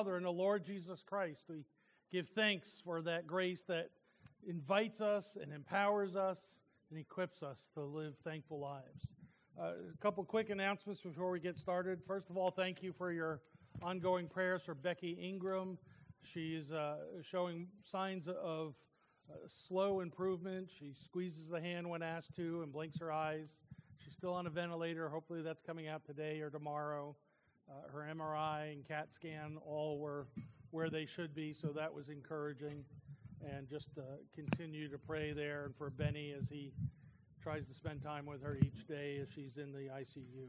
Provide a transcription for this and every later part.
Father and the Lord Jesus Christ, we give thanks for that grace that invites us and empowers us and equips us to live thankful lives. A couple quick announcements before we get started. First of all, thank you for your ongoing prayers for Becky Ingram. She's showing signs of slow improvement. She squeezes the hand when asked to and blinks her eyes. She's still on a ventilator. Hopefully that's coming out today or tomorrow. Her MRI and CAT scan all were where they should be, so that was encouraging. And just continue to pray there and for Benny as he tries to spend time with her each day as she's in the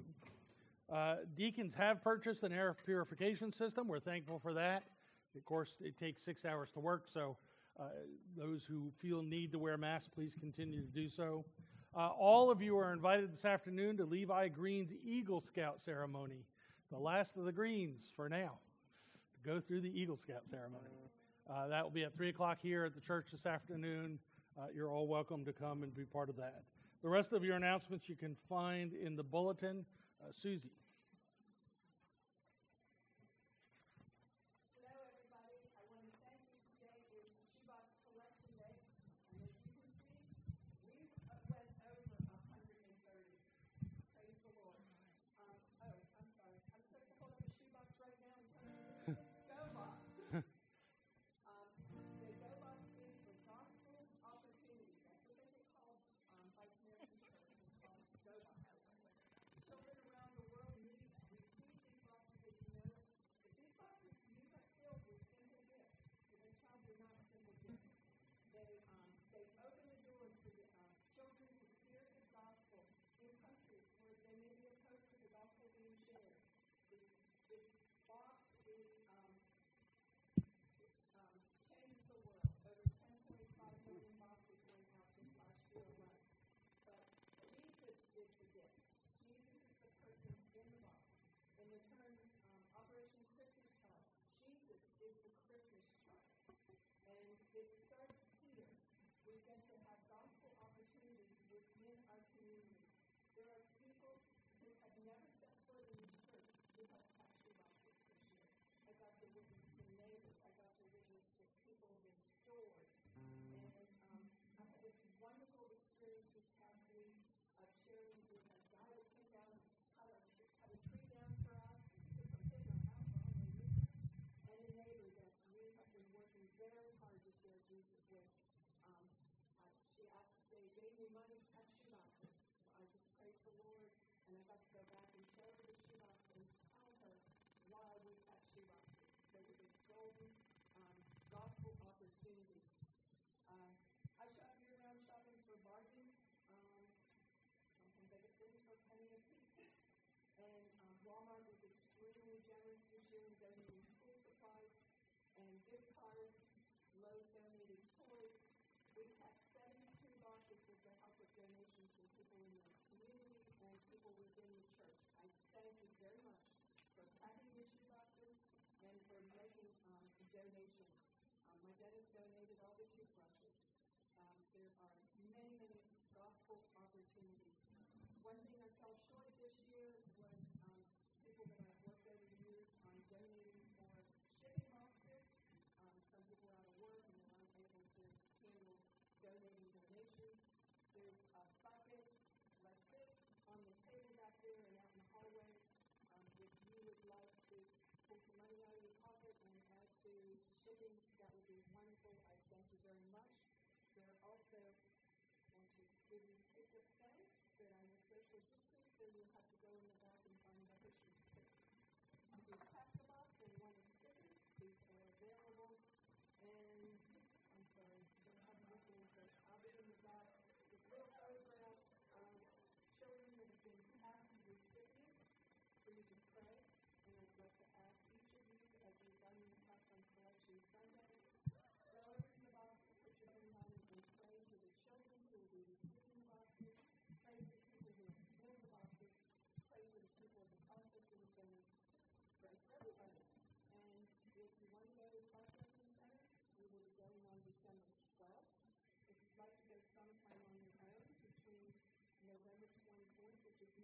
ICU. Deacons have purchased an air purification system. We're thankful for that. Of course, it takes 6 hours to work, so those who feel need to wear masks, please continue to do so. All of you are invited this afternoon to Levi Green's Eagle Scout ceremony, the last of the Greens for now, to go through the Eagle Scout ceremony. That will be at 3 o'clock here at the church this afternoon. You're all welcome to come and be part of that. The rest of your announcements you can find in the bulletin. Susie.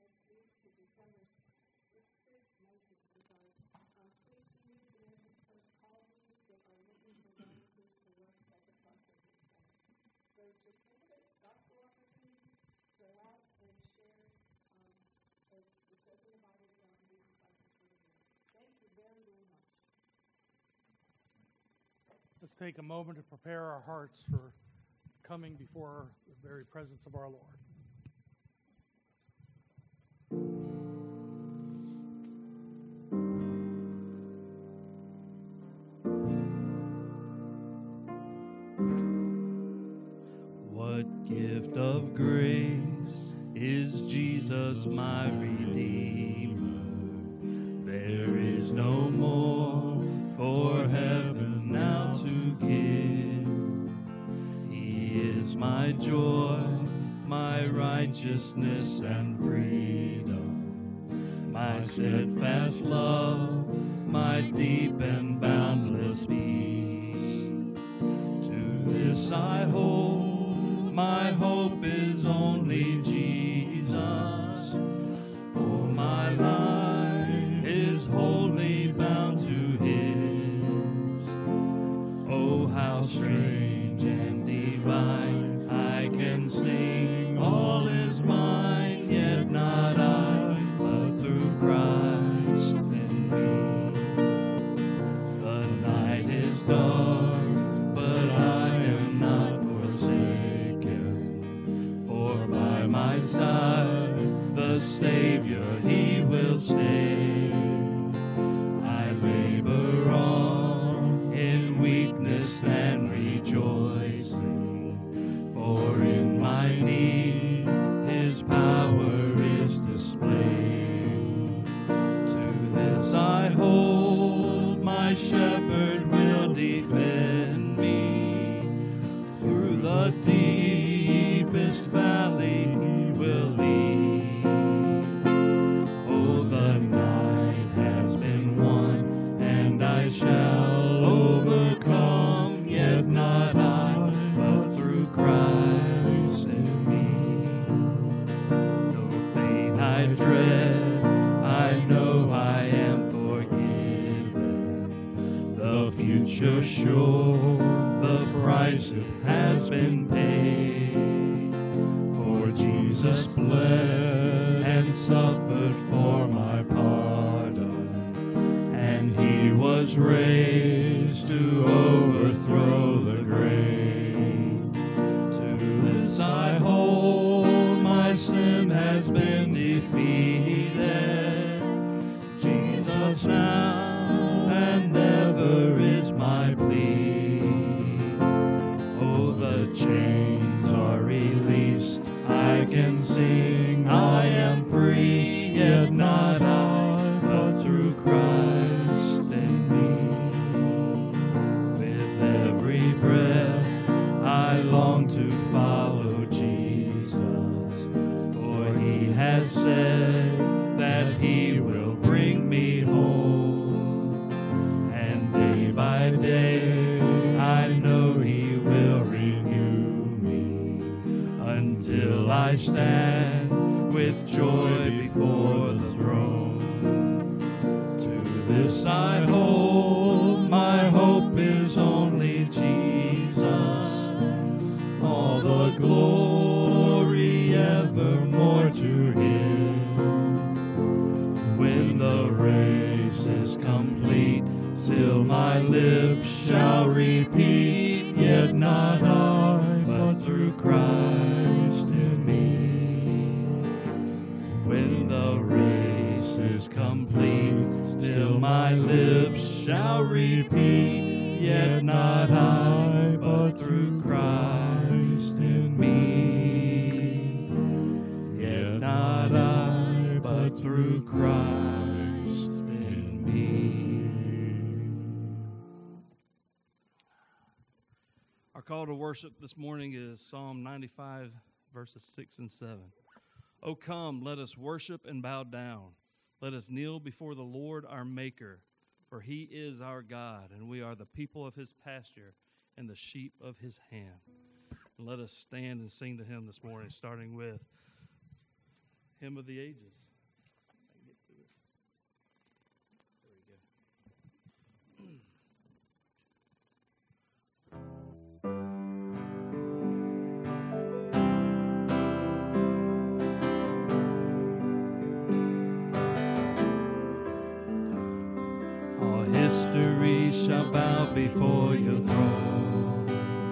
December 6th, 19th, sorry. Please be used in Let's take a moment to prepare our hearts for coming before the very presence of our Lord. What gift of grace is Jesus my Redeemer? There is no more for heaven now to give. He is my joy, my righteousness and freedom, my steadfast love, my deep and boundless peace. To this I hold, my hope is only Jesus, for my life is wholly bound to His. Oh, how strange and divine, I can sing, all is mine, yet not I, but through Christ in me. The night is dark, but I am not forsaken, for by my side the Savior, He will stay. I labor on in weakness and rejoicing, for in my need His power is displayed. To this I hold, my shepherd will defend me. Through the deepest valley He will lead. Oh, the night has been won, and I shall overcome, yet not I, but through Christ in me. No fate I dread, I know I am forgiven. The future sure, the price it has been paid. For Jesus bled and suffered for my pardon, and He was raised to overthrow the grave. To this I hold, my sin has been defeated. Jesus now and ever is my plea. Oh, the chains are released, I can sing, I am free, yet not I, but through Christ in me. With every breath I long to follow Jesus, for He has said that He will bring me home, and day by day I know He will renew me, until I stand with joy before the throne. To this I hold, my hope is only Jesus, all the glory evermore to Him. When the race is complete, still my lips shall repeat, yet not I, but through Christ in me. When the race is complete, still my lips shall repeat, yet not I, but through Christ in me. Yet not I, but through Christ in me. Our call to worship this morning is Psalm 95, verses 6 and 7. O come, let us worship and bow down. Let us kneel before the Lord our Maker, for He is our God, and we are the people of His pasture and the sheep of His hand. And let us stand and sing to Him this morning, starting with Hymn of the Ages. I can get to it. There we go. victory shall bow before your throne.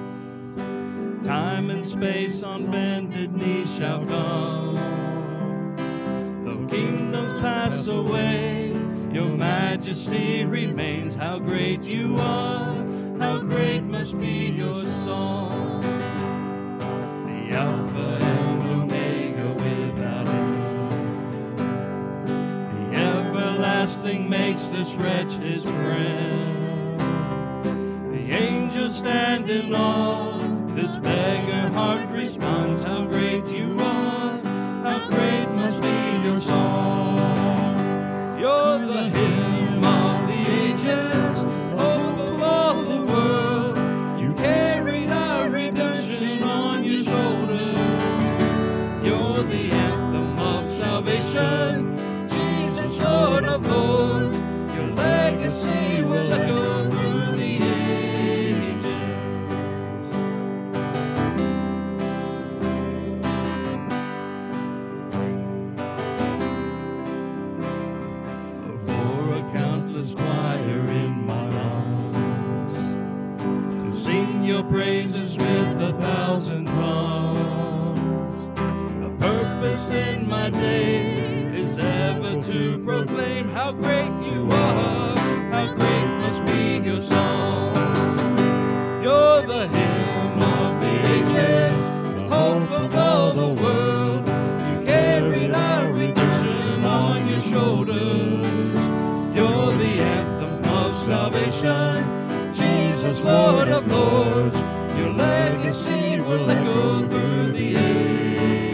Time and space on bended knee shall come. Though kingdoms pass away, your majesty remains. How great you are, how great must be your song. The Alpha and Omega without end. The everlasting makes this wretch his friend. The angels stand in awe, this beggar heart responds. How great you are, how great must be your song. You're the hymn of the ages, hope of all the world. You carried our redemption on your shoulder. You're the anthem of salvation, Jesus, Lord of lords. Your legacy will echo through the ages. For a countless choir in my lungs, to sing your praises with 1,000 tongues. The purpose in my day is ever to proclaim how great you are, how great must be your song. You're the hymn of the ages, the hope of all the world. You carried our redemption on your shoulders. You're the anthem of salvation, Jesus, Lord of lords. Your legacy will echo through the ages.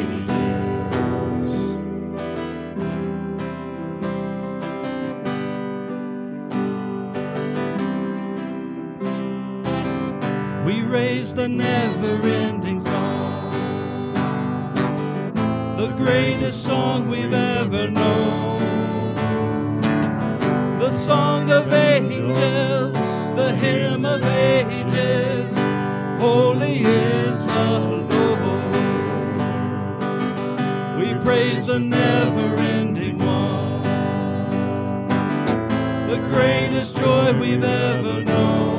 We raise the never-ending song, the greatest song we've ever known. The song of ages, the hymn of ages, holy is the Lord. We praise the never-ending one, the greatest joy we've ever known.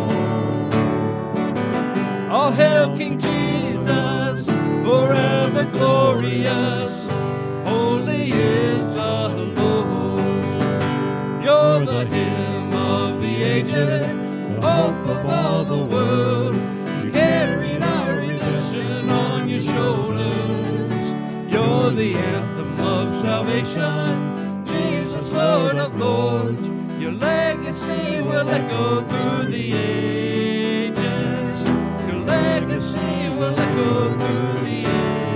All hail King Jesus, forever glorious, holy is the Lord. You're the hymn of the ages, hope of all the world. You carried our redemption on your shoulders. You're the anthem of salvation, Jesus, Lord of lords. Your legacy will echo through the ages. Your legacy will echo through the ages.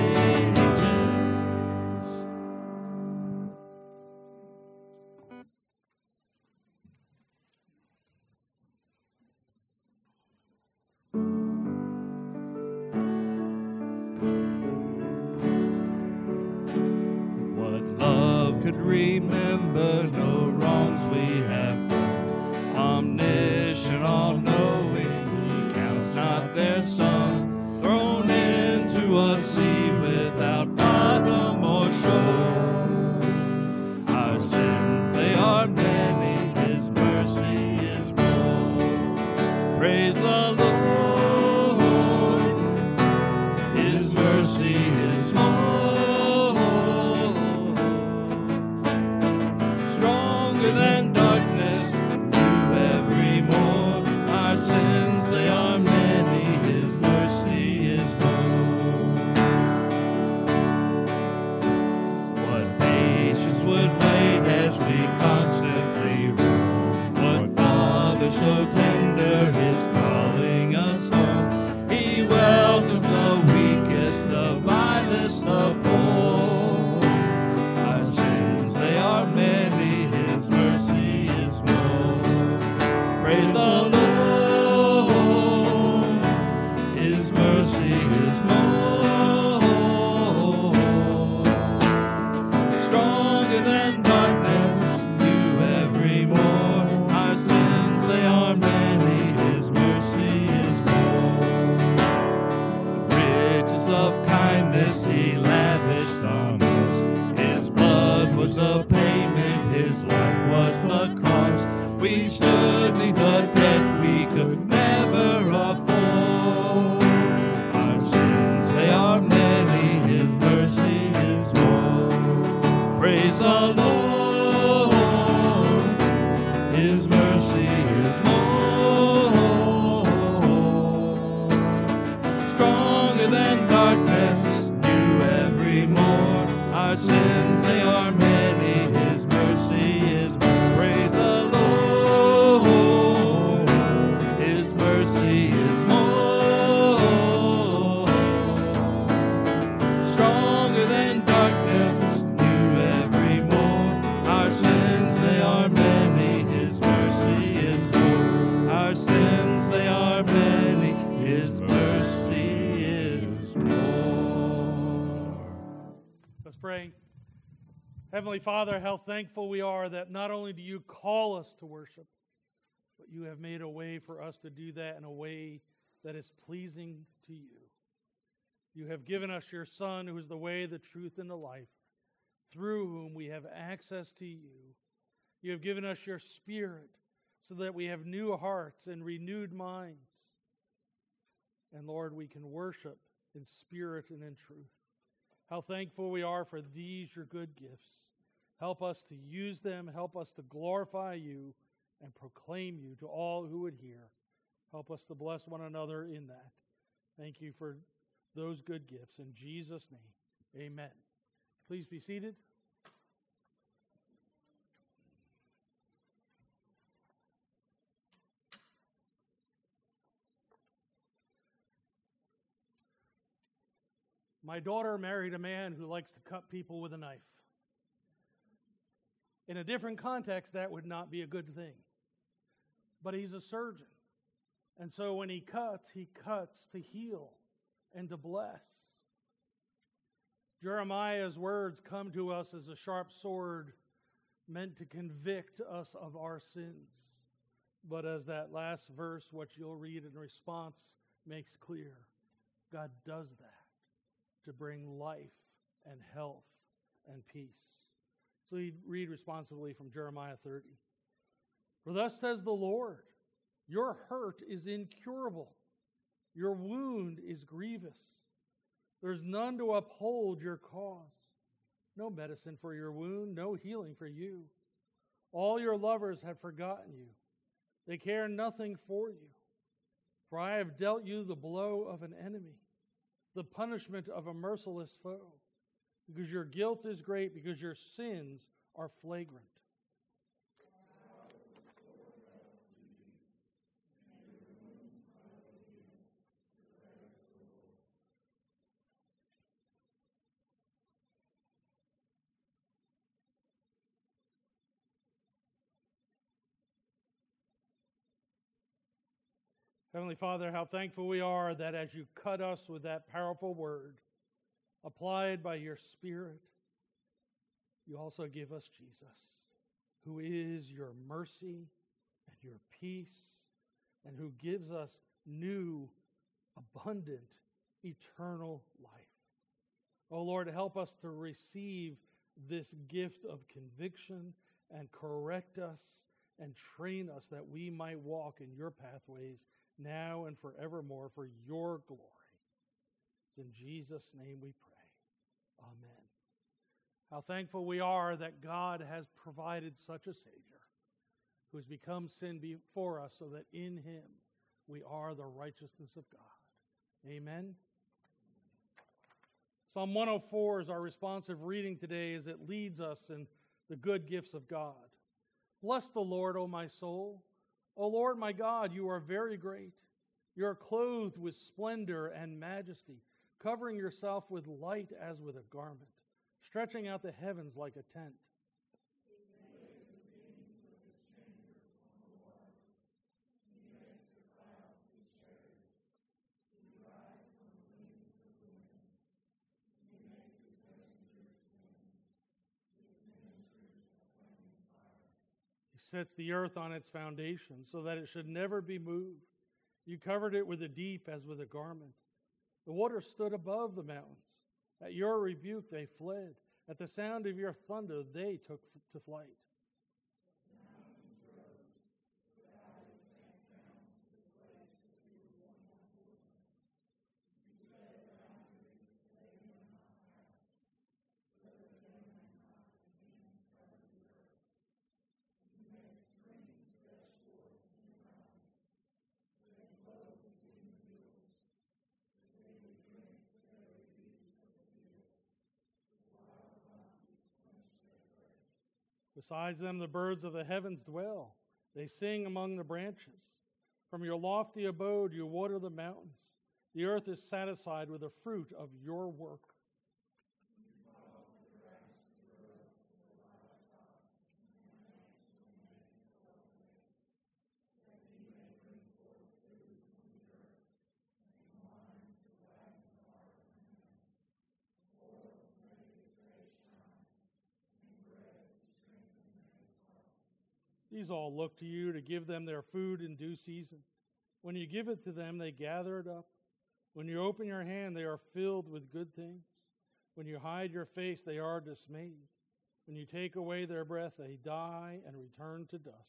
What love could remember, no wrongs we have done. Omniscient, all-knowing, He counts not their sum. Thrown into a sea without bottom or shore. Our sins, they are many, His mercy is more. Praise the Lord, His mercy is more. Stronger than darkness, new every morn. Our sins, they are many, His mercy is more. What patience would wait as we constantly roam? What Father so tender is calling us home? He welcomes the weakest, the vilest, the poor. Our sins, they are many, His mercy is more. Praise the Lord, His mercy is more. Stronger than darkness, new every morn. Our sins, they are many, His mercy Heavenly Father, how thankful we are that not only do you call us to worship, but you have made a way for us to do that in a way that is pleasing to you. You have given us your Son, who is the way, the truth, and the life, through whom we have access to you. You have given us your Spirit so that we have new hearts and renewed minds. And Lord, we can worship in spirit and in truth. How thankful we are for these, your good gifts. Help us to use them. Help us to glorify you and proclaim you to all who would hear. Help us to bless one another in that. Thank you for those good gifts. In Jesus' name, amen. Please be seated. My daughter married a man who likes to cut people with a knife. In a different context, that would not be a good thing. But he's a surgeon. And so when he cuts to heal and to bless. Jeremiah's words come to us as a sharp sword meant to convict us of our sins. But as that last verse, what you'll read in response, makes clear, God does that to bring life and health and peace. So you read responsibly from Jeremiah 30. For thus says the Lord, your hurt is incurable. Your wound is grievous. There's none to uphold your cause. No medicine for your wound, no healing for you. All your lovers have forgotten you. They care nothing for you. For I have dealt you the blow of an enemy, the punishment of a merciless foe, because your guilt is great, because your sins are flagrant. Heavenly Father, how thankful we are that as you cut us with that powerful word, applied by your Spirit, you also give us Jesus, who is your mercy and your peace, and who gives us new, abundant, eternal life. Oh Lord, help us to receive this gift of conviction and correct us and train us that we might walk in your pathways now and forevermore for your glory. It's in Jesus' name we pray. Amen. How thankful we are that God has provided such a Savior who has become sin before us so that in him we are the righteousness of God. Amen. Psalm 104 is our responsive reading today as it leads us in the good gifts of God. Bless the Lord, O my soul. O Lord my God, you are very great. You are clothed with splendor and majesty, covering yourself with light as with a garment, stretching out the heavens like a tent. Sets the earth on its foundation so that it should never be moved. You covered it with the deep as with a garment. The waters stood above the mountains. At your rebuke they fled. At the sound of your thunder they took to flight. Besides them, the birds of the heavens dwell. They sing among the branches. From your lofty abode, you water the mountains. The earth is satisfied with the fruit of your work. These all look to you to give them their food in due season. When you give it to them, they gather it up. When you open your hand, they are filled with good things. When you hide your face, they are dismayed. When you take away their breath, they die and return to dust.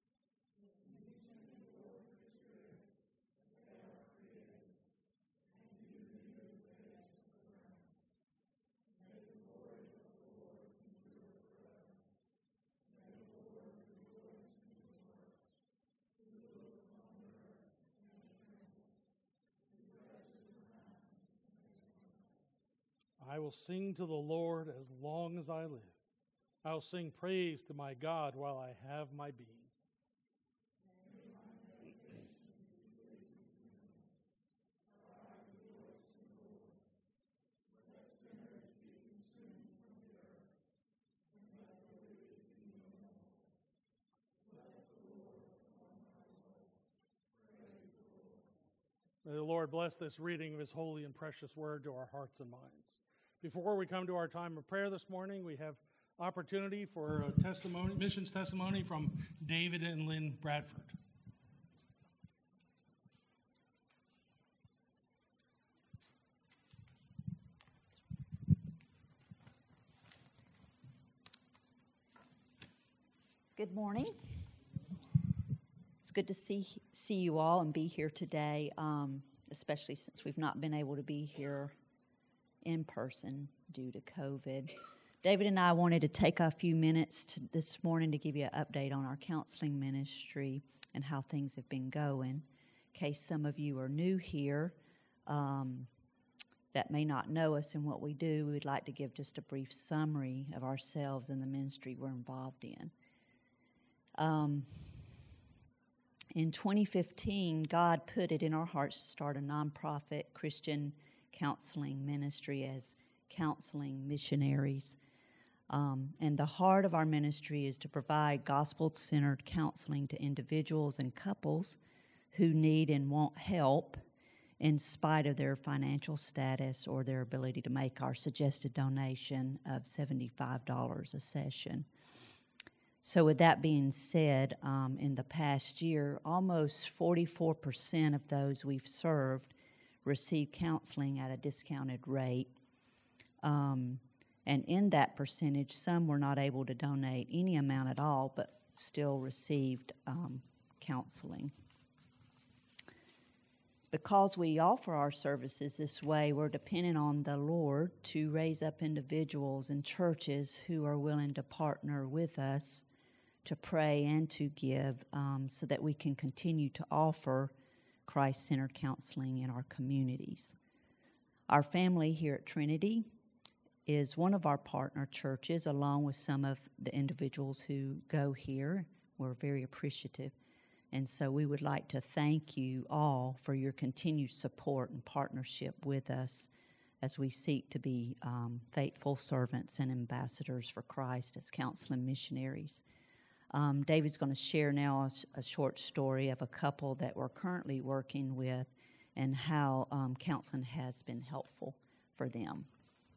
I will sing to the Lord as long as I live. I will sing praise to my God while I have my being. May the Lord bless this reading of His holy and precious word to our hearts and minds. Before we come to our time of prayer this morning, we have opportunity for a testimony, missions testimony from David and Lynn Bradford. Good morning. It's good to see you all and be here today, especially since we've not been able to be here in person due to COVID. David and I wanted to take a few minutes this morning to give you an update on our counseling ministry and how things have been going. In case some of you are new here that may not know us and what we do, we would like to give just a brief summary of ourselves and the ministry we're involved in. In 2015, God put it in our hearts to start a nonprofit Christian counseling ministry as Counseling Missionaries. And the heart of our ministry is to provide gospel-centered counseling to individuals and couples who need and want help in spite of their financial status or their ability to make our suggested donation of $75 a session. So with that being said, in the past year, almost 44% of those we've served receive counseling at a discounted rate. And in that percentage, some were not able to donate any amount at all, but still received counseling. Because we offer our services this way, we're dependent on the Lord to raise up individuals and churches who are willing to partner with us to pray and to give so that we can continue to offer Christ-centered counseling in our communities. Our family here at Trinity is one of our partner churches, along with some of the individuals who go here. We're very appreciative. And so we would like to thank you all for your continued support and partnership with us as we seek to be faithful servants and ambassadors for Christ as counseling missionaries. David's going to share now a short story of a couple that we're currently working with and how counseling has been helpful for them.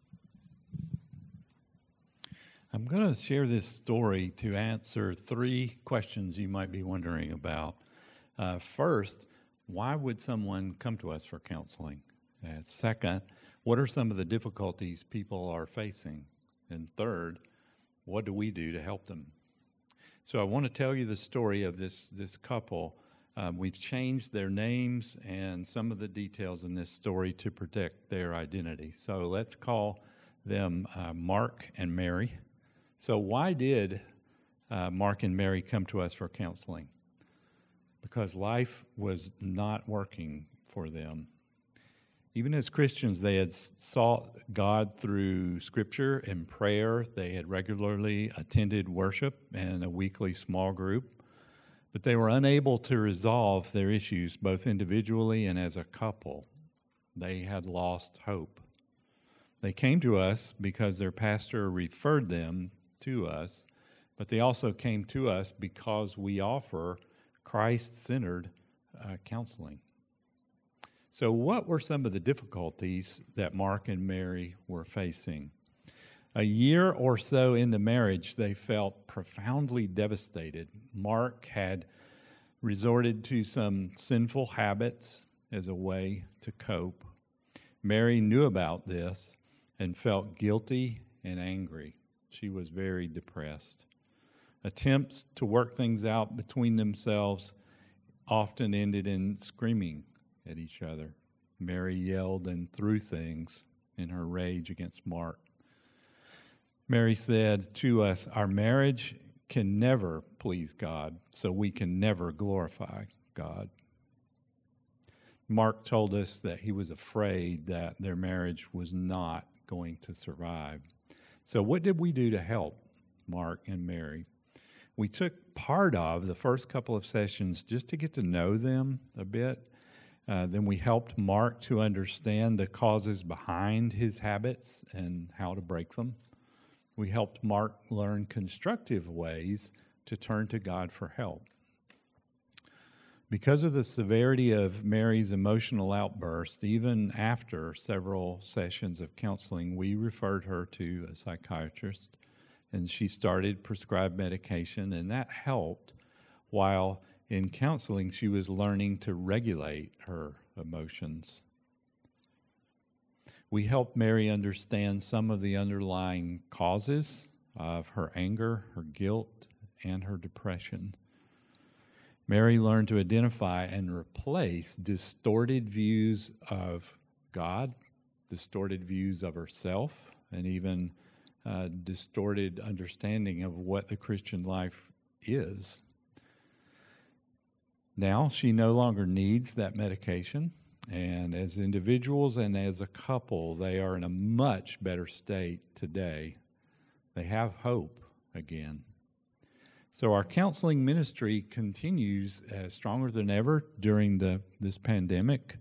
I'm going to share this story to answer 3 questions you might be wondering about. First, why would someone come to us for counseling? Second, what are some of the difficulties people are facing? And third, what do we do to help them? So I want to tell you the story of this couple. We've changed their names and some of the details in this story to protect their identity. So let's call them Mark and Mary. So why did Mark and Mary come to us for counseling? Because life was not working for them. Even as Christians, they had sought God through Scripture and prayer. They had regularly attended worship and a weekly small group. But they were unable to resolve their issues both individually and as a couple. They had lost hope. They came to us because their pastor referred them to us, but they also came to us because we offer Christ-centered counseling. So what were some of the difficulties that Mark and Mary were facing? A year or so into marriage, they felt profoundly devastated. Mark had resorted to some sinful habits as a way to cope. Mary knew about this and felt guilty and angry. She was very depressed. Attempts to work things out between themselves often ended in screaming at each other. Mary yelled and threw things in her rage against Mark. Mary said to us, our marriage can never please God, so we can never glorify God. Mark told us that he was afraid that their marriage was not going to survive. So what did we do to help Mark and Mary? We took part of the first couple of sessions just to get to know them a bit. Then we helped Mark to understand the causes behind his habits and how to break them. We helped Mark learn constructive ways to turn to God for help. Because of the severity of Mary's emotional outburst, even after several sessions of counseling, we referred her to a psychiatrist, and she started prescribed medication, and that helped while in counseling she was learning to regulate her emotions. We helped Mary understand some of the underlying causes of her anger, her guilt, and her depression. Mary learned to identify and replace distorted views of God, distorted views of herself, and even distorted understanding of what the Christian life is. Now she no longer needs that medication. And as individuals and as a couple, they are in a much better state today. They have hope again. So our counseling ministry continues stronger than ever during this pandemic.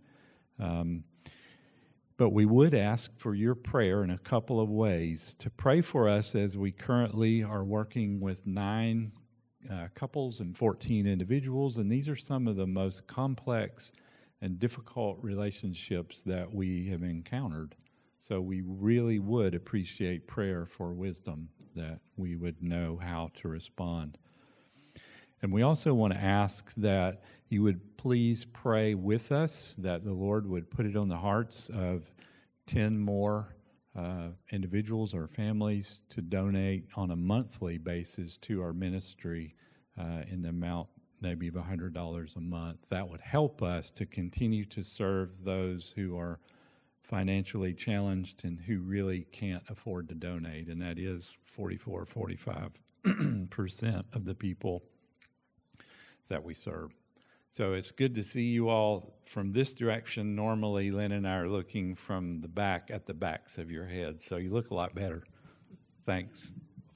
But we would ask for your prayer in a couple of ways. To pray for us as we currently are working with 9 couples and 14 individuals. And these are some of the most complex and difficult relationships that we have encountered. So we really would appreciate prayer for wisdom, that we would know how to respond. And we also want to ask that you would please pray with us, that the Lord would put it on the hearts of 10 more individuals or families to donate on a monthly basis to our ministry in the amount maybe of $100 a month. That would help us to continue to serve those who are financially challenged and who really can't afford to donate, and that is 45% of the people that we serve. So it's good to see you all from this direction. Normally, Lynn and I are looking from the back at the backs of your heads, so you look a lot better. Thanks.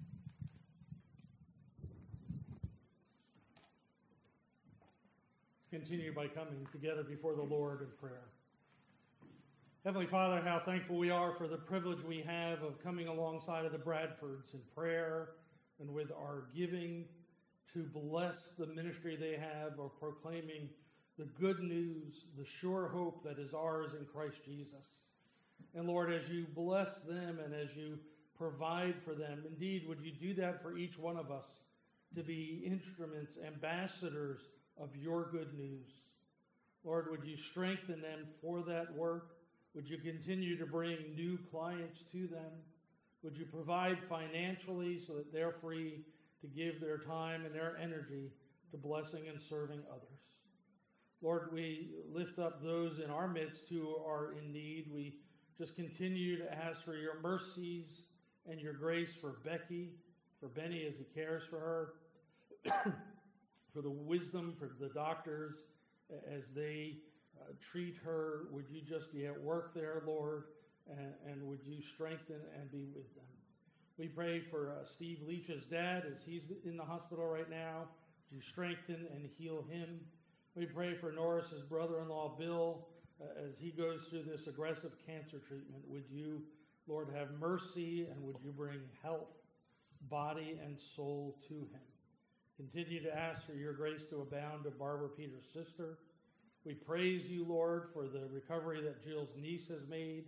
Continue by coming together before the Lord in prayer. Heavenly Father, how thankful we are for the privilege we have of coming alongside of the Bradfords in prayer and with our giving to bless the ministry they have of proclaiming the good news, the sure hope that is ours in Christ Jesus. And Lord, as you bless them and as you provide for them, indeed, would you do that for each one of us to be instruments, ambassadors of your good news. Lord, would you strengthen them for that work? Would you continue to bring new clients to them? Would you provide financially so that they're free to give their time and their energy to blessing and serving others? Lord, we lift up those in our midst who are in need. We just continue to ask for your mercies and your grace for Becky, for Benny as he cares for her, for the wisdom for the doctors as they treat her. Would you just be at work there, Lord, and would you strengthen and be with them? We pray for Steve Leach's dad as he's in the hospital right now. Would you strengthen and heal him? We pray for Norris's brother-in-law, Bill, as he goes through this aggressive cancer treatment. Would you, Lord, have mercy and would you bring health, body and soul to him? Continue to ask for your grace to abound to Barbara Peter's sister. We praise you, Lord, for the recovery that Jill's niece has made.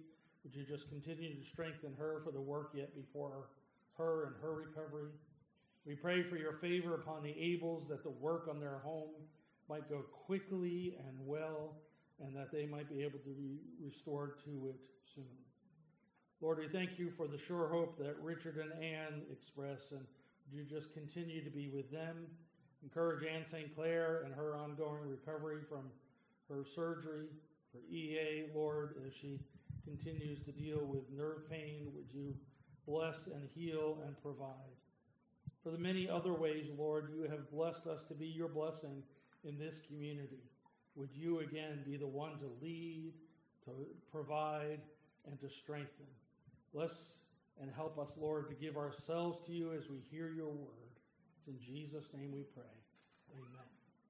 Would you just continue to strengthen her for the work yet before her and her recovery? We pray for your favor upon the Abels, that the work on their home might go quickly and well, and that they might be able to be restored to it soon. Lord, we thank you for the sure hope that Richard and Ann express, and would you just continue to be with them? Encourage Ann St. Clair and her ongoing recovery from her surgery, her EA, Lord, as she continues to deal with nerve pain. Would you bless and heal and provide? For the many other ways, Lord, you have blessed us to be your blessing in this community. Would you again be the one to lead, to provide, and to strengthen? Bless and help us, Lord, to give ourselves to you as we hear your word. It's in Jesus' name we pray. Amen.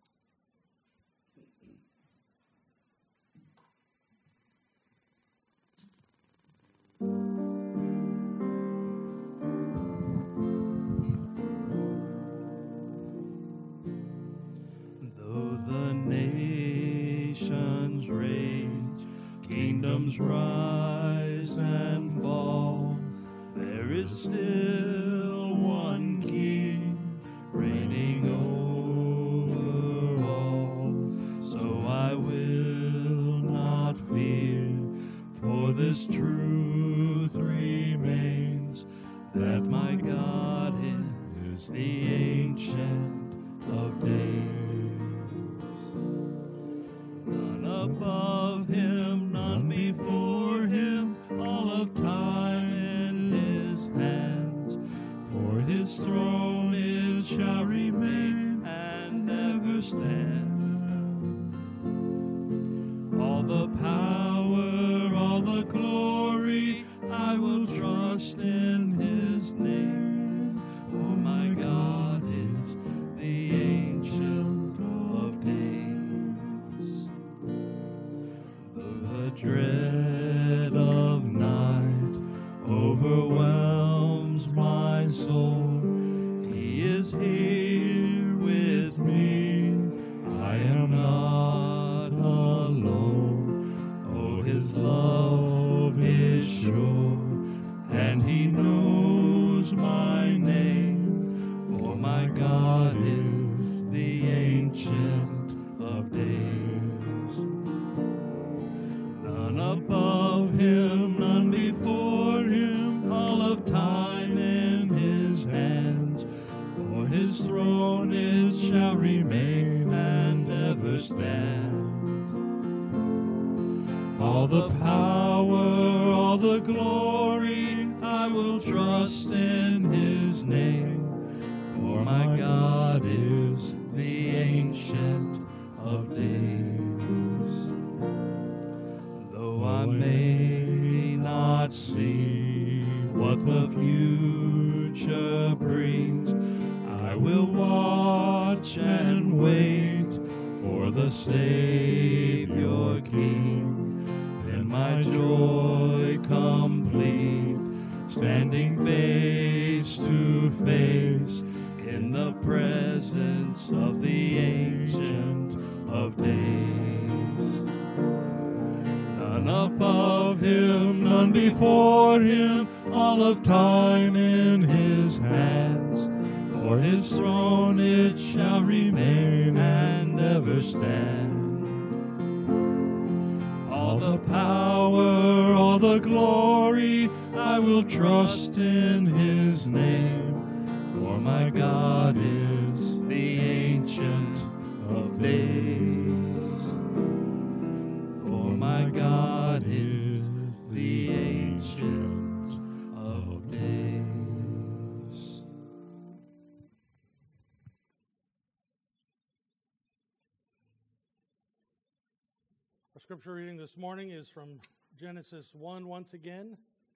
Though the nations rage, kingdoms rise and fall, there is still one King reigning over all. So I will not fear, for this truth remains, that my God is the Ancient of Days. None above him, none before him, all of time in his hands. For his throne it shall remain and ever stand. All the power, all the glory, I will trust in his name. For my God is the Ancient of Days. Though the dread of night overwhelms my soul, he is here with me. I am not alone. Oh, his love is sure, and he knows my name. For my God is the Ancient of Days. None above him, none before him, all of time in his hands. For his throne it shall remain and ever stand. All the power, all the glory, I will trust in his name. For my God is the Ancient of Days. Though I may not see what the future brings, I will watch and wait for the Savior King. Then my joy complete, standing face to face in the presence of the Ancient of Days. None above him, none before him, all of time in his hands. For his throne it shall remain and ever stand. All the power, all the glory, I will trust in his name. For my God is the Ancient of Days. For my God is the Ancient of Days. Our scripture reading this morning is from Genesis 1 once again.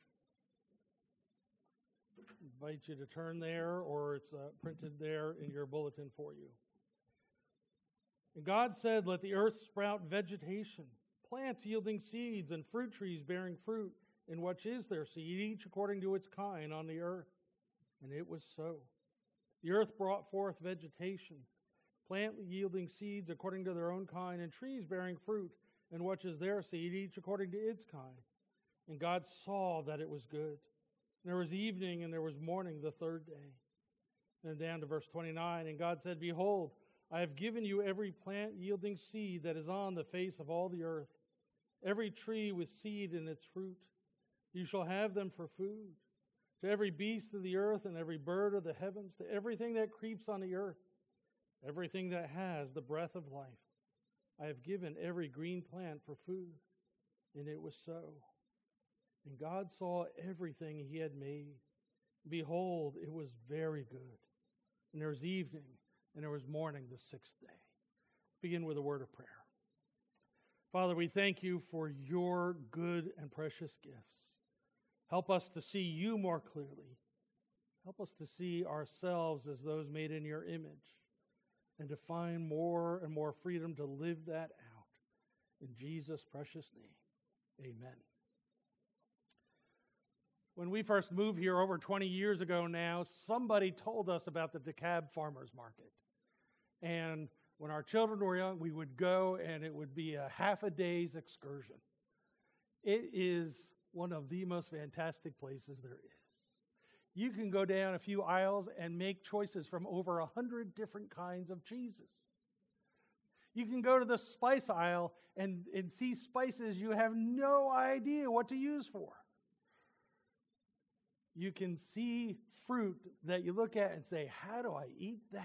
I invite you to turn there, or it's printed there in your bulletin for you. And God said, "Let the earth sprout vegetation, plants yielding seeds, and fruit trees bearing fruit, in which is their seed, each according to its kind on the earth." And it was so. The earth brought forth vegetation, plant yielding seeds according to their own kind, and trees bearing fruit, in which is their seed, each according to its kind. And God saw that it was good. There was evening and there was morning the third day. And down to verse 29, and God said, Behold, I have given you every plant yielding seed that is on the face of all the earth, every tree with seed in its fruit. You shall have them for food. To every beast of the earth and every bird of the heavens, to everything that creeps on the earth, everything that has the breath of life, I have given every green plant for food. And it was so. And God saw everything he had made. Behold, it was very good. And there was evening, and there was morning the sixth day. Let's begin with a word of prayer. Father, we thank you for your good and precious gifts. Help us to see you more clearly. Help us to see ourselves as those made in your image, and to find more and more freedom to live that out. In Jesus' precious name, amen. When we first moved here over 20 years ago now, somebody told us about the DeKalb Farmers Market. And when our children were young, we would go, and it would be a half a day's excursion. It is one of the most fantastic places there is. You can go down a few aisles and make choices from over 100 different kinds of cheeses. You can go to the spice aisle and see spices you have no idea what to use for. You can see fruit that you look at and say, how do I eat that?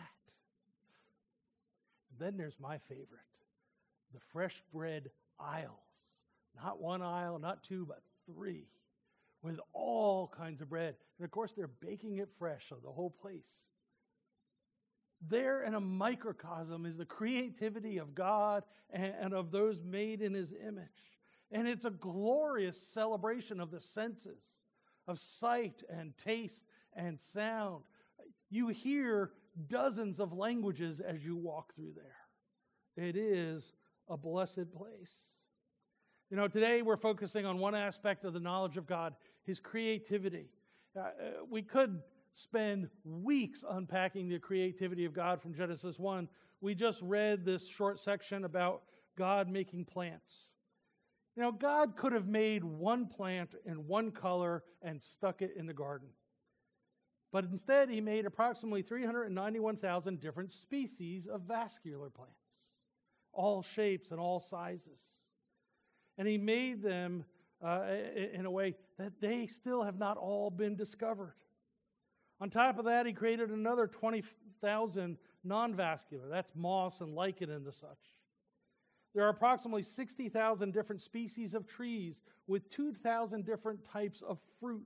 Then there's my favorite, the fresh bread aisles. Not one aisle, not two, but three, with all kinds of bread. And of course, they're baking it fresh, so the whole place. There in a microcosm is the creativity of God and of those made in his image. And it's a glorious celebration of the senses, of sight and taste and sound. You hear dozens of languages as you walk through there. It is a blessed place. You know, today we're focusing on one aspect of the knowledge of God, his creativity. We could spend weeks unpacking the creativity of God from Genesis 1. We just read this short section about God making plants. You know, God could have made one plant in one color and stuck it in the garden. But instead, he made approximately 391,000 different species of vascular plants, all shapes and all sizes. And he made them in a way that they still have not all been discovered. On top of that, he created another 20,000 non-vascular. That's moss and lichen and the such. There are approximately 60,000 different species of trees with 2,000 different types of fruit.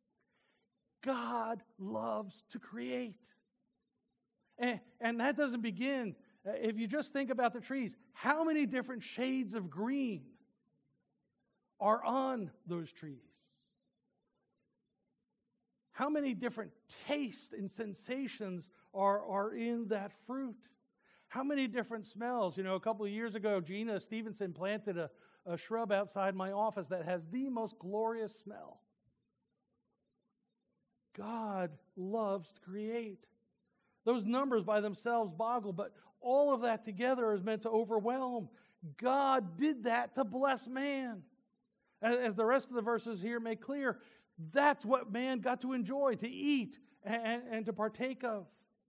God loves to create. And that doesn't begin. If you just think about the trees, how many different shades of green are on those trees? How many different tastes and sensations are in that fruit? How many different smells? You know, a couple of years ago, Gina Stevenson planted a shrub outside my office that has the most glorious smell. God loves to create. Those numbers by themselves boggle, but all of that together is meant to overwhelm. God did that to bless man. As the rest of the verses here make clear, that's what man got to enjoy, to eat and to partake of.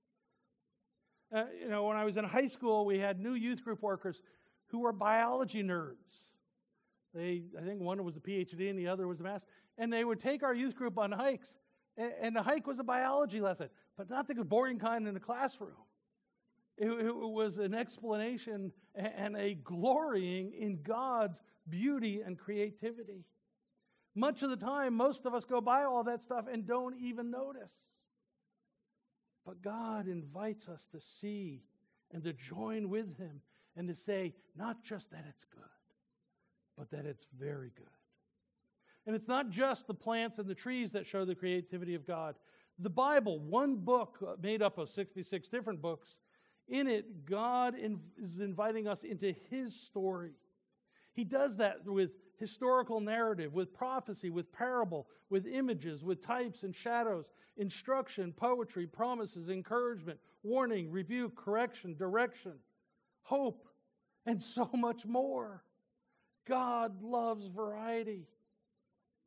You know, when I was in high school, we had new youth group workers who were biology nerds. I think one was a PhD and the other was a master. And they would take our youth group on hikes. And the hike was a biology lesson, but not the boring kind in the classroom. It was an explanation and a glorying in God's beauty and creativity. Much of the time, most of us go by all that stuff and don't even notice. But God invites us to see and to join with him and to say, not just that it's good, but that it's very good. And it's not just the plants and the trees that show the creativity of God. The Bible, one book made up of 66 different books, in it, God is inviting us into his story. He does that with historical narrative, with prophecy, with parable, with images, with types and shadows, instruction, poetry, promises, encouragement, warning, rebuke, correction, direction, hope, and so much more. God loves variety.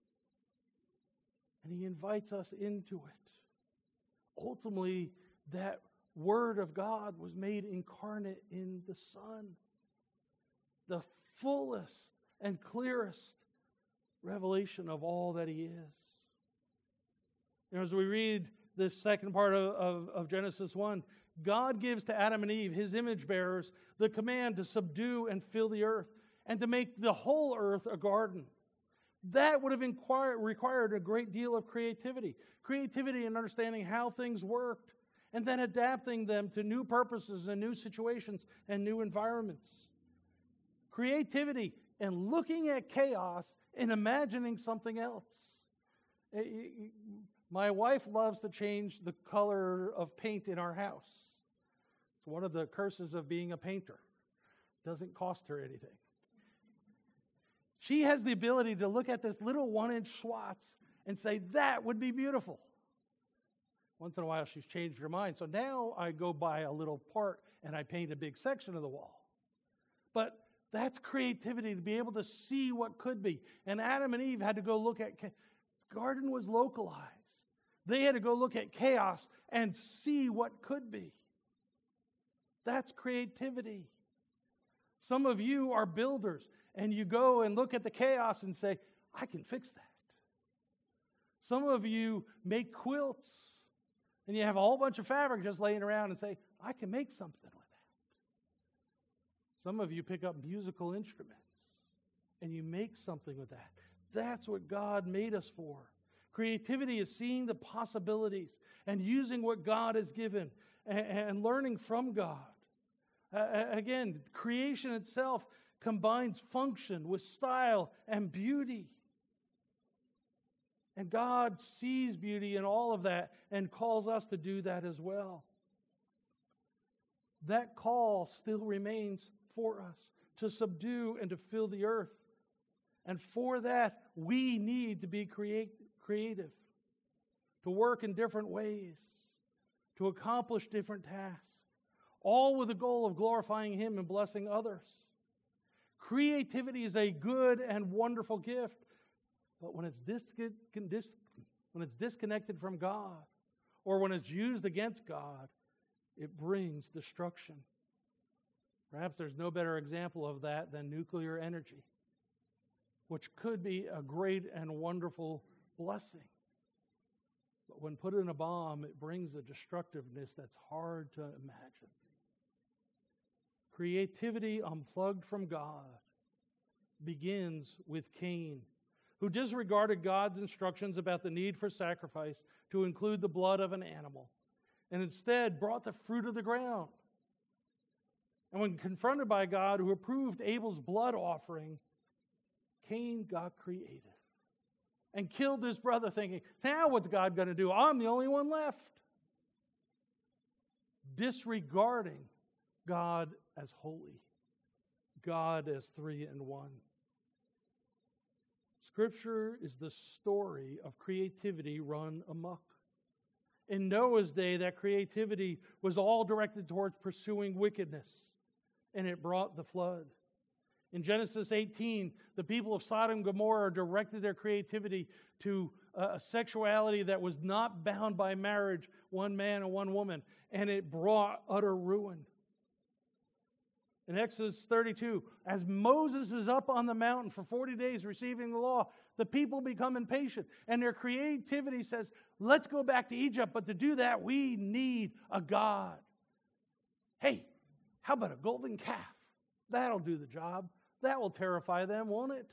and He invites us into it. Ultimately, that Word of God was made incarnate in the Son, the fullest and clearest revelation of all that He is. As we read this second part of Genesis 1, God gives to Adam and Eve, His image bearers, the command to subdue and fill the earth and to make the whole earth a garden. That would have required a great deal of creativity. Creativity in understanding how things worked and then adapting them to new purposes and new situations and new environments. Creativity and looking at chaos and imagining something else. My wife loves to change the color of paint in our house. It's one of the curses of being a painter. Doesn't cost her anything. She has the ability to look at this little 1-inch swatch and say, that would be beautiful. Once in a while, she's changed her mind. So now I go buy a little part and I paint a big section of the wall. But that's creativity, to be able to see what could be. And Adam and Eve had to go look at, the garden was localized. They had to go look at chaos and see what could be. That's creativity. Some of you are builders, and you go and look at the chaos and say, I can fix that. Some of you make quilts, and you have a whole bunch of fabric just laying around and say, I can make something with that. Some of you pick up musical instruments, and you make something with that. That's what God made us for. Creativity is seeing the possibilities and using what God has given and learning from God. Again, creation itself combines function with style and beauty. And God sees beauty in all of that and calls us to do that as well. That call still remains for us to subdue and to fill the earth. And for that, we need to be creative, to work in different ways, to accomplish different tasks, all with the goal of glorifying Him and blessing others. Creativity is a good and wonderful gift, but when it's disconnected from God, or when it's used against God, it brings destruction. Perhaps there's no better example of that than nuclear energy, which could be a great and wonderful blessing. But when put in a bomb, it brings a destructiveness that's hard to imagine. Creativity unplugged from God begins with Cain, who disregarded God's instructions about the need for sacrifice to include the blood of an animal, and instead brought the fruit of the ground. And when confronted by God, who approved Abel's blood offering, Cain got creative and killed his brother, thinking, now what's God going to do? I'm the only one left. Disregarding God as holy, God as three in one. Scripture is the story of creativity run amok. In Noah's day, that creativity was all directed towards pursuing wickedness, and it brought the flood. In Genesis 18, the people of Sodom and Gomorrah directed their creativity to a sexuality that was not bound by marriage, one man and one woman, and it brought utter ruin. In Exodus 32, as Moses is up on the mountain for 40 days receiving the law, the people become impatient, and their creativity says, let's go back to Egypt, but to do that, we need a God. Hey, how about a golden calf? That'll do the job. That will terrify them, won't it?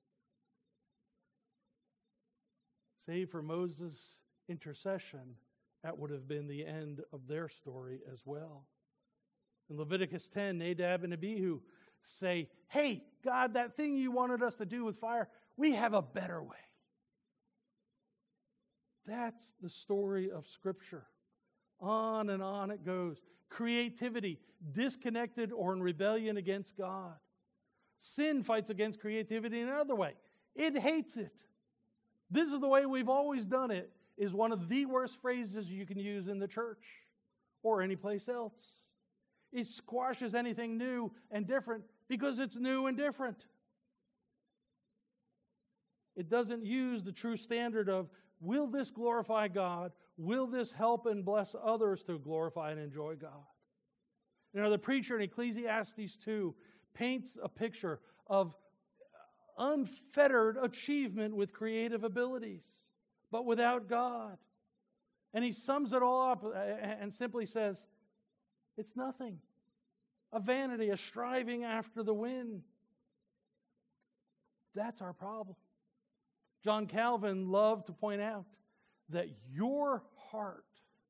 Save for Moses' intercession, that would have been the end of their story as well. In Leviticus 10, Nadab and Abihu say, hey, God, that thing you wanted us to do with fire, we have a better way. That's the story of Scripture. On and on it goes. Creativity, disconnected or in rebellion against God. Sin fights against creativity in another way. It hates it. This is the way we've always done it, is one of the worst phrases you can use in the church or any place else. It squashes anything new and different because it's new and different. It doesn't use the true standard of Will this glorify God? Will this help and bless others to glorify and enjoy God? You know, the preacher in Ecclesiastes 2 paints a picture of unfettered achievement with creative abilities, but without God. And he sums it all up and simply says, it's nothing. A vanity, a striving after the wind. That's our problem. John Calvin loved to point out that your heart,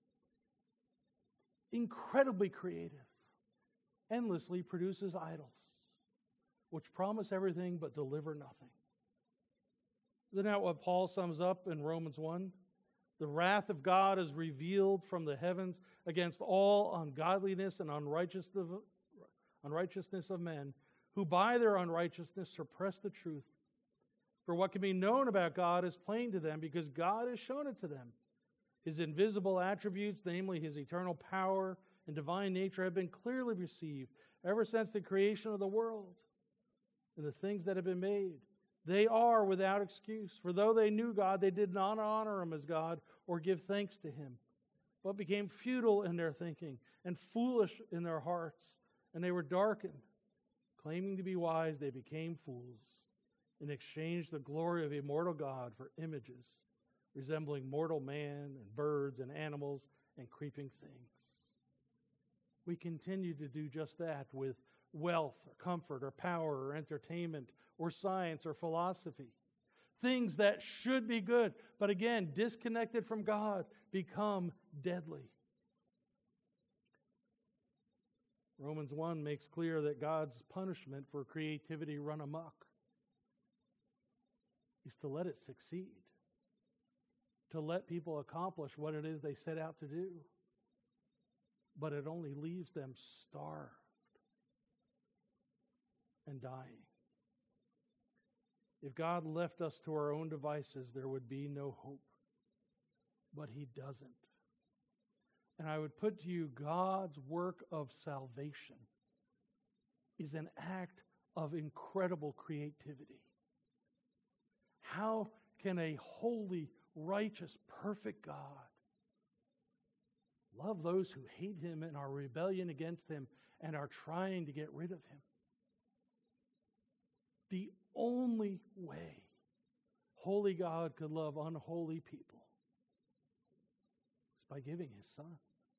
incredibly creative, endlessly produces idols, which promise everything but deliver nothing. Isn't that what Paul sums up in Romans 1? The wrath of God is revealed from the heavens against all ungodliness and unrighteousness of men, who by their unrighteousness suppress the truth. For what can be known about God is plain to them, because God has shown it to them. His invisible attributes, namely his eternal power and divine nature, have been clearly perceived ever since the creation of the world and the things that have been made. They are without excuse, for though they knew God, they did not honor him as God or give thanks to him, but became futile in their thinking and foolish in their hearts, and they were darkened. Claiming to be wise, they became fools and exchanged the glory of immortal God for images resembling mortal man and birds and animals and creeping things. We continue to do just that with wealth or comfort or power or entertainment or science or philosophy. Things that should be good, but again, disconnected from God, become deadly. Romans 1 makes clear that God's punishment for creativity run amok is to let it succeed, to let people accomplish what it is they set out to do. But it only leaves them starved and dying. If God left us to our own devices, there would be no hope. But he doesn't. And I would put to you, God's work of salvation is an act of incredible creativity. How can a holy, righteous, perfect God love those who hate him and are rebellion against him and are trying to get rid of him? The only way holy God could love unholy people is by giving his Son,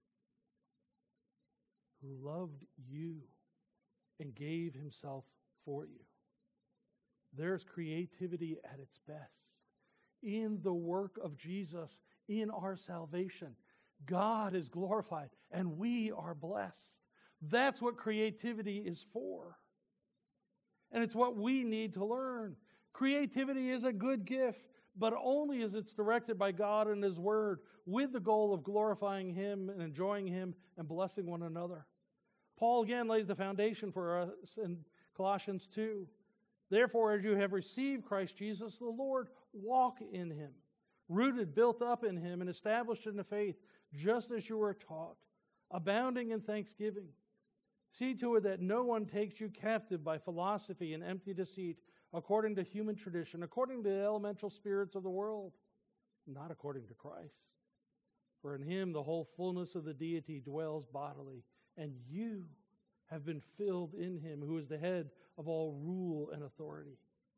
who loved you and gave himself for you. There's creativity at its best in the work of Jesus, in our salvation. God is glorified and we are blessed. That's what creativity is for. And it's what we need to learn. Creativity is a good gift, but only as it's directed by God and his word, with the goal of glorifying him and enjoying him and blessing one another. Paul again lays the foundation for us in Colossians 2. Therefore, as you have received Christ Jesus the Lord, walk in him, rooted, built up in him, and established in the faith, just as you were taught, abounding in thanksgiving. See to it that no one takes you captive by philosophy and empty deceit, according to human tradition, according to the elemental spirits of the world, not according to Christ. For in him the whole fullness of the deity dwells bodily, and you have been filled in him, who is the head of all rule and authority.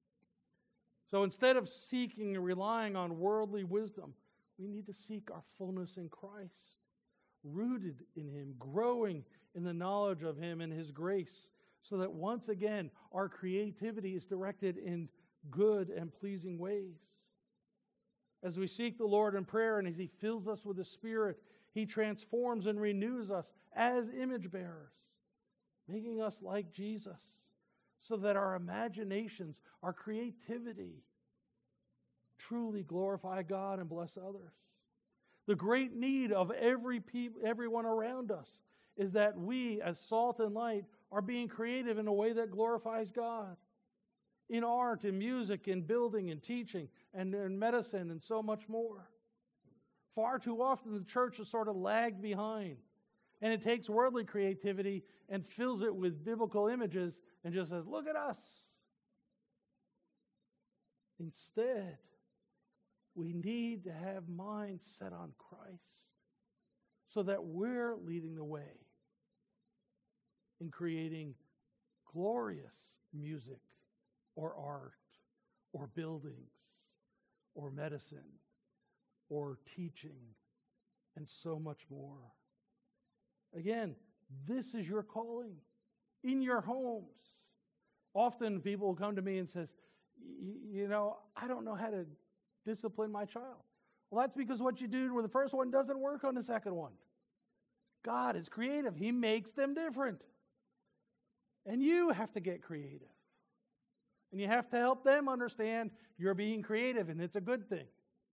So instead of seeking and relying on worldly wisdom, we need to seek our fullness in Christ, rooted in him, growing in the knowledge of him and his grace, so that once again our creativity is directed in good and pleasing ways. As we seek the Lord in prayer and as he fills us with the Spirit, he transforms and renews us as image bearers, making us like Jesus, so that our imaginations, our creativity, truly glorify God and bless others. The great need of everyone around us is that we, as salt and light, are being creative in a way that glorifies God. In art, in music, in building, in teaching, and in medicine, and so much more. Far too often the church has sort of lagged behind. And it takes worldly creativity and fills it with biblical images and just says, look at us. Instead, We need to have minds set on Christ so that we're leading the way in creating glorious music or art or buildings or medicine or teaching and so much more. Again, this is your calling in your homes. Often people will come to me and says, I don't know how to discipline my child. Well, that's because what you do with the first one doesn't work on the second one. God is creative. He makes them different. And you have to get creative. And you have to help them understand you're being creative, and it's a good thing.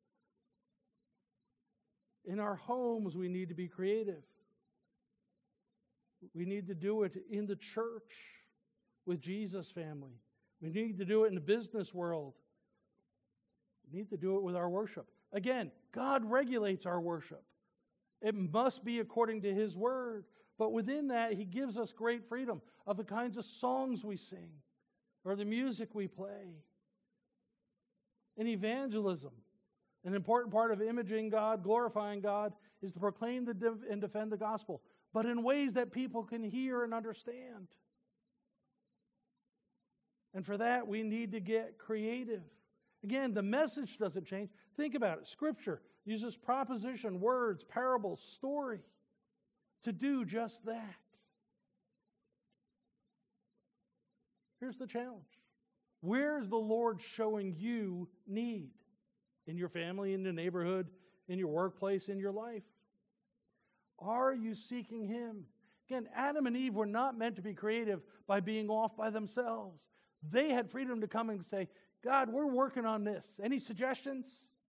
In our homes, we need to be creative. We need to do it in the church with Jesus' family. We need to do it in the business world. We need to do it with our worship. Again, God regulates our worship. It must be according to His Word. But within that, He gives us great freedom of the kinds of songs we sing or the music we play. In evangelism, an important part of imaging God, glorifying God, is to proclaim and defend the gospel, but in ways that people can hear and understand. And for that, we need to get creative. Again, the message doesn't change. Think about it. Scripture uses proposition, words, parables, story to do just that. Here's the challenge. Where's the Lord showing you need? In your family, in the neighborhood, in your workplace, in your life? Are you seeking Him? Again, Adam and Eve were not meant to be creative by being off by themselves. They had freedom to come and say, God, we're working on this. Any suggestions?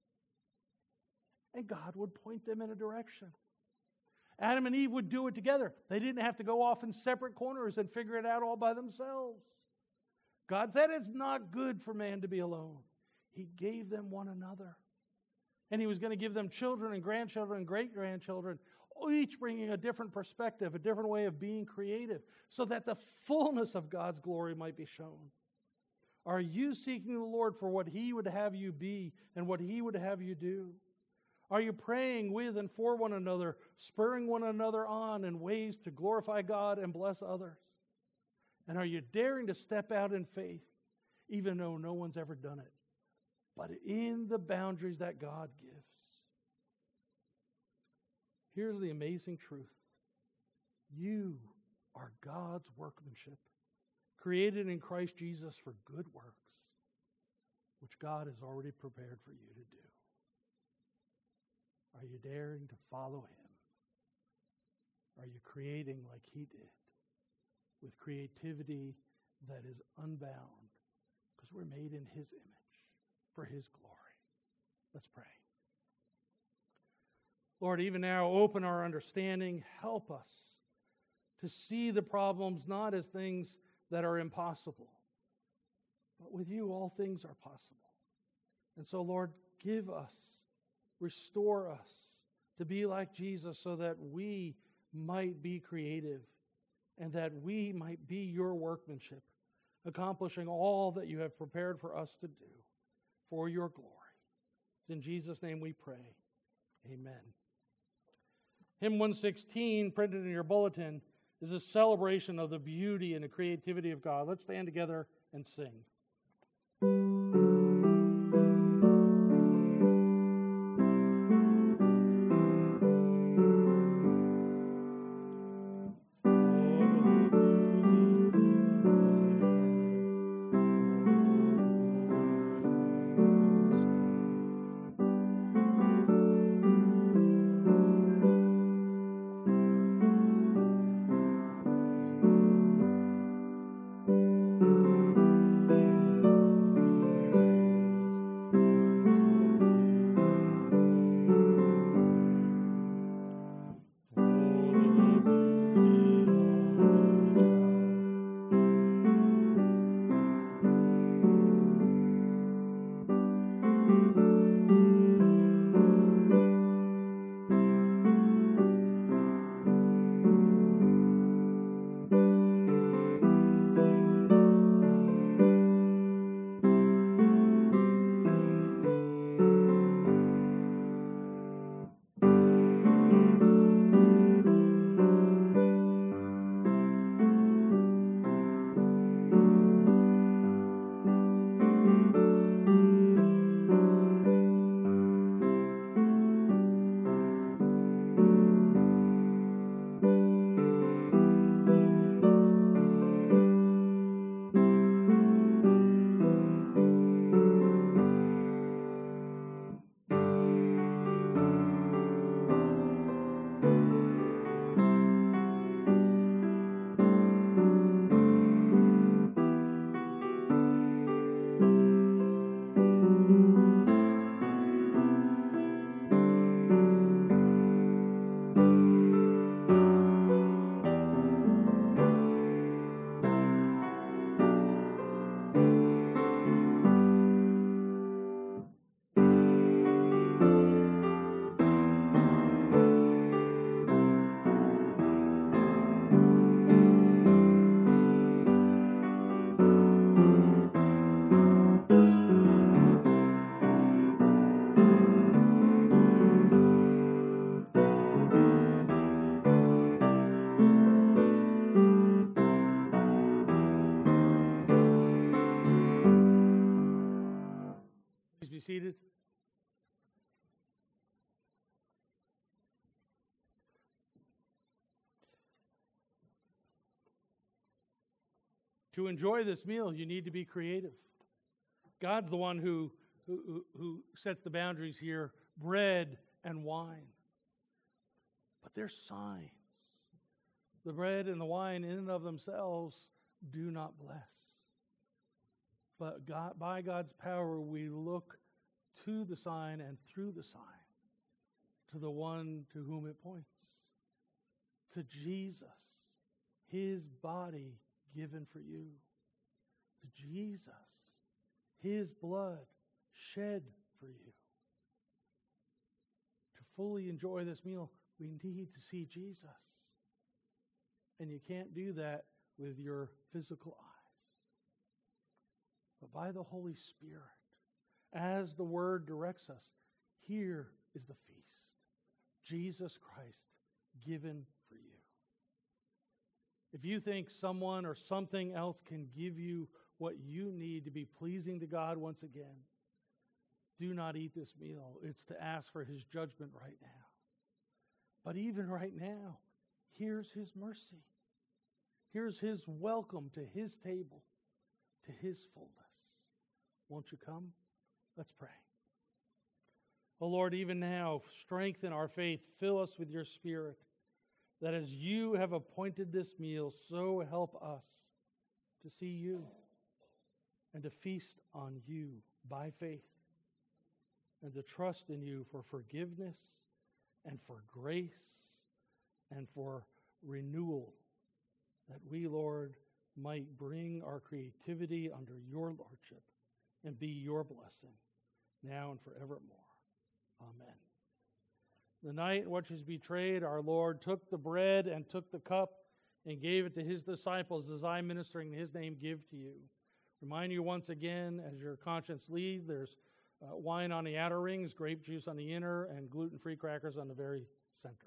And God would point them in a direction. Adam and Eve would do it together. They didn't have to go off in separate corners and figure it out all by themselves. God said it's not good for man to be alone. He gave them one another. And He was going to give them children and grandchildren and great-grandchildren, each bringing a different perspective, a different way of being creative, so that the fullness of God's glory might be shown. Are you seeking the Lord for what He would have you be and what He would have you do? Are you praying with and for one another, spurring one another on in ways to glorify God and bless others? And are you daring to step out in faith, even though no one's ever done it, but in the boundaries that God gives? Here's the amazing truth. You are God's workmanship, created in Christ Jesus for good works, which God has already prepared for you to do. Are you daring to follow Him? Are you creating like He did, with creativity that is unbound, because we're made in His image, for His glory? Let's pray. Lord, even now, open our understanding. Help us to see the problems not as things that are impossible, but with You, all things are possible. And so, Lord, give us, restore us to be like Jesus so that we might be creative and that we might be Your workmanship, accomplishing all that You have prepared for us to do for Your glory. It's in Jesus' name we pray. Amen. Hymn 116, printed in your bulletin, is a celebration of the beauty and the creativity of God. Let's stand together and sing. seated. To enjoy this meal, you need to be creative. God's the one who sets the boundaries here, bread and wine. But there's signs. The bread and the wine in and of themselves do not bless. But God, by God's power, we look to the sign and through the sign to the one to whom it points, to Jesus, his body given for you, to Jesus, his blood shed for you. To fully enjoy this meal, we need to see Jesus. And you can't do that with your physical eyes. But by the Holy Spirit, as the Word directs us, here is the feast. Jesus Christ given for you. If you think someone or something else can give you what you need to be pleasing to God once again, do not eat this meal. It's to ask for his judgment right now. But even right now, here's his mercy. Here's his welcome to his table, to his fullness. Won't you come? Let's pray. Oh Lord, even now, strengthen our faith. Fill us with your Spirit, that as you have appointed this meal, so help us to see you and to feast on you by faith and to trust in you for forgiveness and for grace and for renewal, that we, Lord, might bring our creativity under your lordship and be your blessing now and forevermore. Amen. The night in which he was betrayed, our Lord took the bread and took the cup and gave it to his disciples, as I, ministering in his name, give to you. Remind you once again, as your conscience leads, there's wine on the outer rings, grape juice on the inner, and gluten-free crackers on the very center.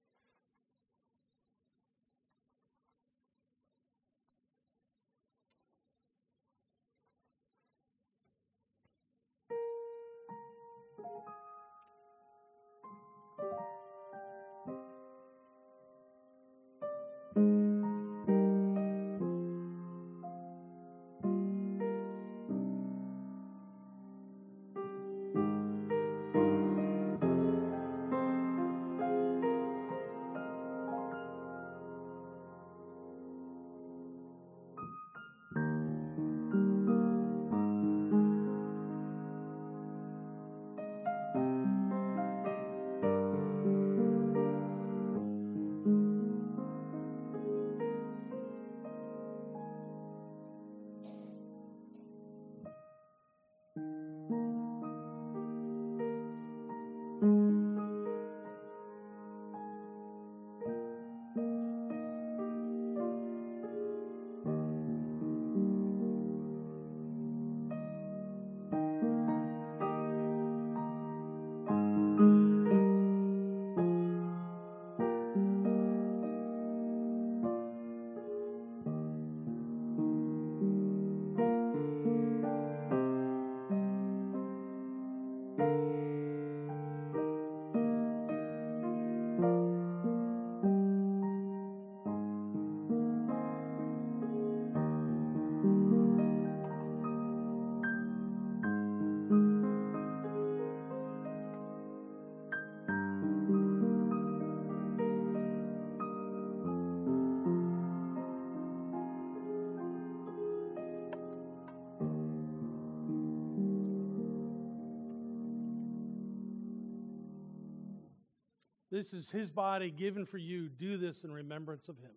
This is his body given for you. Do this in remembrance of him.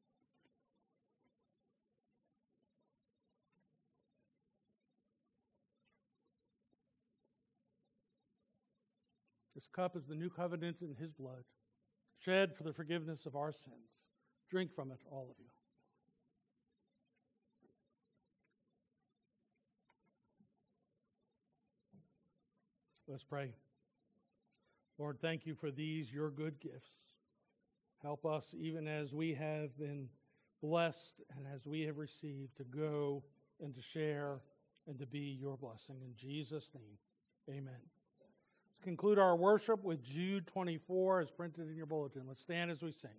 This cup is the new covenant in his blood, shed for the forgiveness of our sins. Drink from it, all of you. Let's pray. Lord, thank you for these, your good gifts. Help us, even as we have been blessed and as we have received, to go and to share and to be your blessing. In Jesus' name, Amen. Let's conclude our worship with Jude 24 as printed in your bulletin. Let's stand as we sing.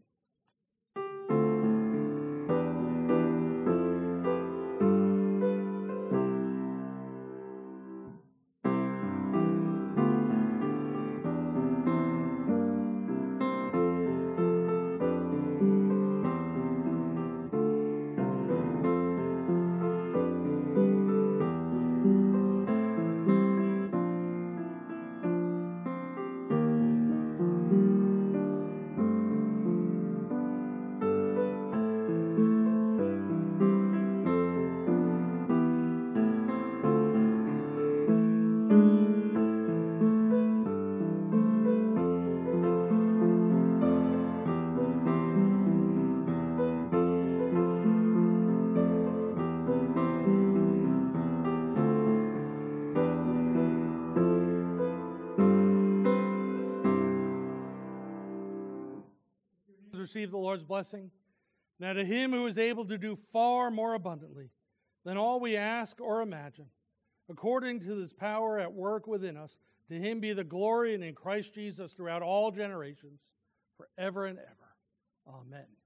Receive the Lord's blessing. Now to him who is able to do far more abundantly than all we ask or imagine, according to his power at work within us, to him be the glory and in Christ Jesus throughout all generations, forever and ever. Amen.